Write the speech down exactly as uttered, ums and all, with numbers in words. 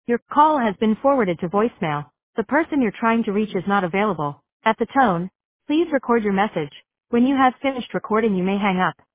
Your call has been forwarded to voicemail. The person you're trying to reach is not available. At the tone, please record your message. When you have finished recording, you may hang up.